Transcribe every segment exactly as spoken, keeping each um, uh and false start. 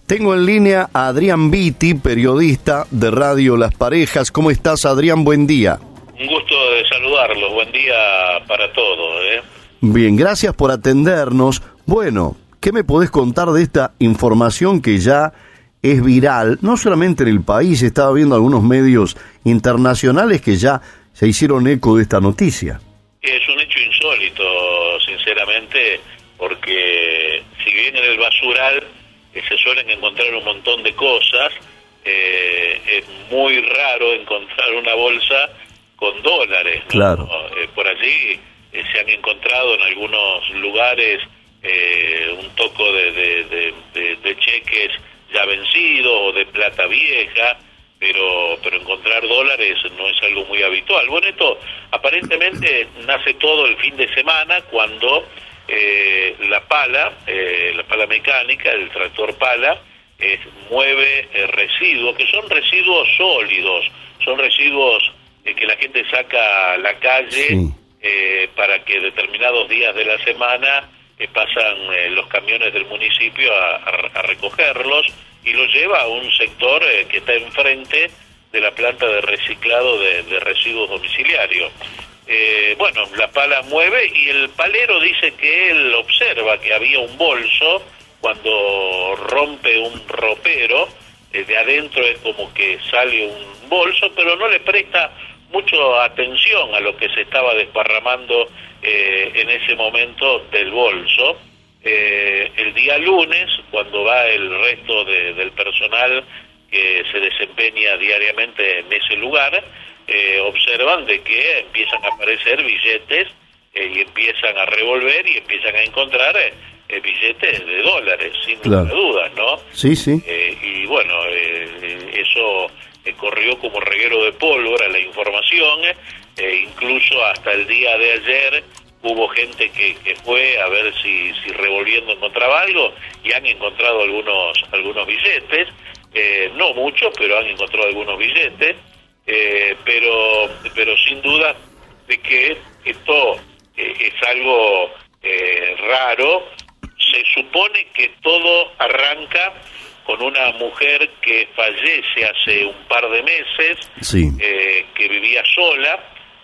Tengo en línea a Adrián Vitti, periodista de Radio Las Parejas. ¿Cómo estás, Adrián? Buen día. Un gusto de saludarlos. Buen día para todos, ¿eh? Bien, gracias por atendernos. Bueno, ¿qué me podés contar de esta información que ya es viral? No solamente en el país, estaba viendo algunos medios internacionales que ya se hicieron eco de esta noticia. Es un hecho insólito, sinceramente, porque si bien en el basural eh, se suelen encontrar un montón de cosas, eh, es muy raro encontrar una bolsa con dólares, ¿no? Claro. Eh, por allí eh, se han encontrado en algunos lugares eh, un toco de, de, de, de, de cheques ya vencidos o de plata vieja, pero pero encontrar dólares no es algo muy habitual. Bueno, esto aparentemente nace todo el fin de semana cuando eh, la pala, eh, la pala mecánica, el tractor pala, eh, mueve eh, residuos, que son residuos sólidos, son residuos eh, que la gente saca a la calle, sí. eh, para que determinados días de la semana eh, pasan eh, los camiones del municipio a, a, a recogerlos, y lo lleva a un sector eh, que está enfrente de la planta de reciclado de, de residuos domiciliarios. Eh, bueno, la pala mueve y el palero dice que él observa que había un bolso cuando rompe un ropero, eh, de adentro es como que sale un bolso, pero no le presta mucho atención a lo que se estaba desparramando eh, en ese momento del bolso. Eh, el día lunes, cuando va el resto de, del personal que se desempeña diariamente en ese lugar, eh, observan de que empiezan a aparecer billetes eh, y empiezan a revolver y empiezan a encontrar eh, billetes de dólares, sin claro. duda, ¿no? Sí, sí. Eh, y bueno, eh, eso eh, corrió como reguero de pólvora la información, eh, incluso hasta el día de ayer hubo gente que, que fue a ver si, si revolviendo encontraba algo, y han encontrado algunos algunos billetes, eh, no muchos, pero han encontrado algunos billetes, eh, pero pero sin duda de que esto eh, es algo eh, raro. Se supone que todo arranca con una mujer que fallece hace un par de meses, sí. eh, que vivía sola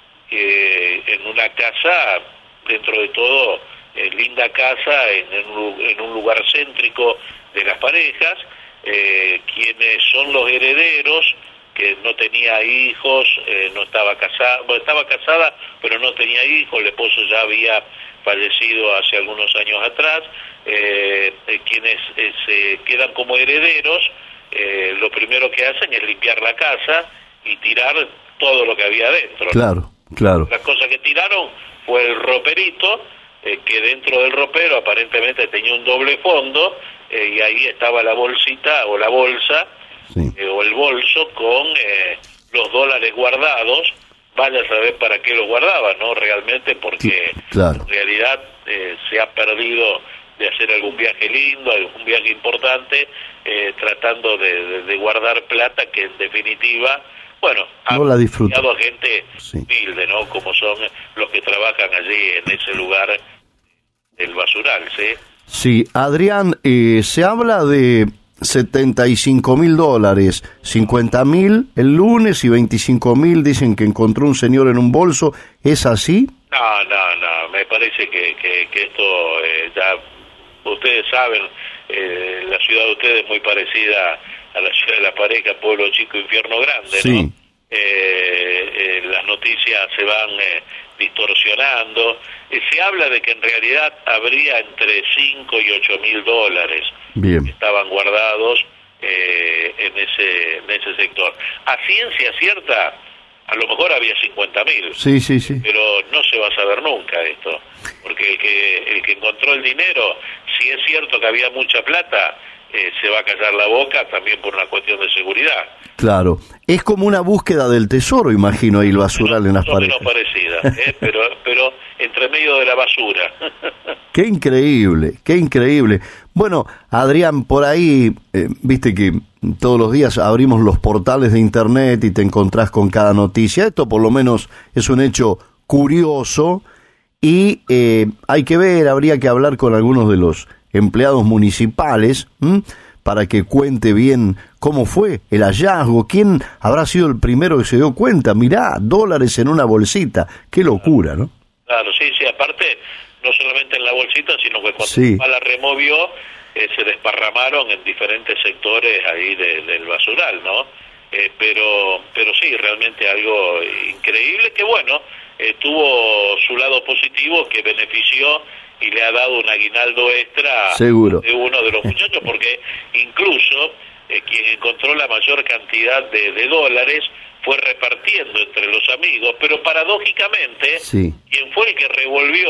eh, en una casa, dentro de todo, eh, linda casa, en, en, un, en un lugar céntrico de Las Parejas, eh, quienes son los herederos, que no tenía hijos, eh, no estaba casada, bueno, estaba casada, pero no tenía hijos, el esposo ya había fallecido hace algunos años atrás, eh, eh, quienes eh, se quedan como herederos, eh, lo primero que hacen es limpiar la casa y tirar todo lo que había adentro. Claro, claro. La cosa que tiraron fue el roperito, eh, que dentro del ropero aparentemente tenía un doble fondo, eh, y ahí estaba la bolsita o la bolsa, sí. eh, o el bolso con eh, los dólares guardados. Vaya a saber para qué los guardaban, ¿no? Realmente, porque sí, claro. en realidad eh, se ha perdido de hacer algún viaje lindo, algún viaje importante, eh, tratando de, de, de guardar plata que en definitiva, bueno, no la disfruta. Ha gente sí. humilde, ¿no? Como son los que trabajan allí en ese lugar del basural, ¿sí? Sí, Adrián, eh, se habla de setenta y cinco mil dólares, cincuenta mil el lunes y veinticinco mil dicen que encontró un señor en un bolso. ¿Es así? No, no, no, me parece que, que, que esto eh, ya, ustedes saben, eh, la ciudad de ustedes es muy parecida a la ciudad de La Pareja, pueblo chico, infierno grande, sí. ¿no? Eh, eh, las noticias se van eh, distorsionando, eh, se habla de que en realidad habría entre cinco y ocho mil dólares Bien. que estaban guardados eh, en ese en ese sector. A ciencia cierta, a lo mejor había cincuenta mil, sí, sí, sí. pero no se va a saber nunca esto, porque el que el que encontró el dinero, si es cierto que había mucha plata, eh, se va a callar la boca también por una cuestión de seguridad. Claro, es como una búsqueda del tesoro, imagino, ahí el basural no, en Las no Parejas. menos parecida, ¿eh? pero pero entre medio de la basura. Qué increíble, qué increíble. Bueno, Adrián, por ahí, eh, viste que todos los días abrimos los portales de internet y te encontrás con cada noticia. Esto por lo menos es un hecho curioso y eh, hay que ver, habría que hablar con algunos de los empleados municipales, ¿m? para que cuente bien cómo fue el hallazgo, quién habrá sido el primero que se dio cuenta. Mirá, dólares en una bolsita, qué locura, ¿no? Claro, sí, sí, aparte, no solamente en la bolsita, sino que cuando sí. la removió, eh, se desparramaron en diferentes sectores ahí de, del basural, ¿no? Eh, pero, pero sí, realmente algo increíble, que bueno, eh, tuvo su lado positivo, que benefició y le ha dado un aguinaldo extra Seguro. de uno de los muchachos, porque incluso eh, quien encontró la mayor cantidad de, de dólares fue repartiendo entre los amigos, pero paradójicamente, sí. quien fue el que revolvió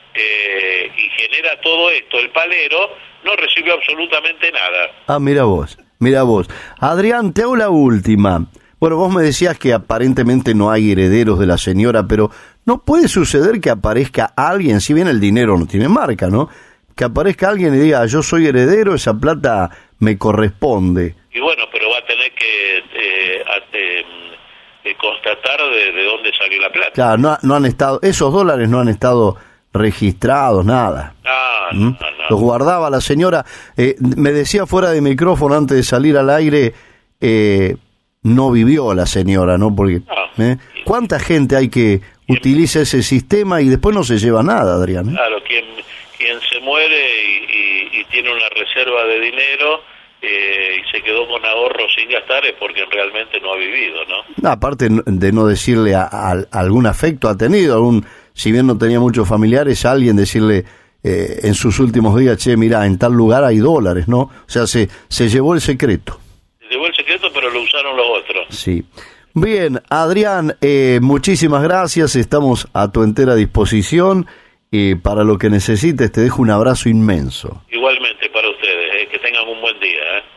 eh, y genera todo esto, el palero, no recibió absolutamente nada. Ah, mira vos, mira vos. Adrián, te hago la última. Bueno, vos me decías que aparentemente no hay herederos de la señora, pero ¿no puede suceder que aparezca alguien, si bien el dinero no tiene marca, ¿no? Que aparezca alguien y diga, yo soy heredero, esa plata me corresponde. Y bueno, pero va a tener que eh, a, eh, eh, constatar de, de dónde salió la plata. Claro, no, no han estado, esos dólares no han estado registrados, nada. No, ¿Mm? no, no. Los guardaba la señora. Eh, me decía fuera de micrófono antes de salir al aire, eh, no vivió la señora, ¿no? Porque no. ¿eh? ¿Cuánta gente hay que utiliza ese sistema y después no se lleva nada, Adrián? ¿eh? Claro, quien, quien se muere y, y, y tiene una reserva de dinero eh, y se quedó con ahorros sin gastar es porque realmente no ha vivido, ¿no? No, aparte de no decirle a, a, a algún afecto ha tenido, algún, si bien no tenía muchos familiares, a alguien decirle eh, en sus últimos días, che, mirá, en tal lugar hay dólares, ¿no? O sea, se, se llevó el secreto. Se llevó el secreto, pero lo usaron los otros. Sí. Bien, Adrián, eh, muchísimas gracias, estamos a tu entera disposición y para lo que necesites te dejo un abrazo inmenso. Igualmente para ustedes, eh, que tengan un buen día. ¿eh?